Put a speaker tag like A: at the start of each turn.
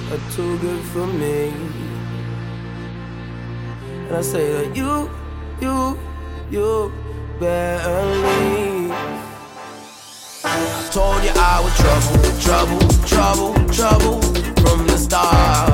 A: are too good for me. And I say that you better leave. I told you I was trouble from the start.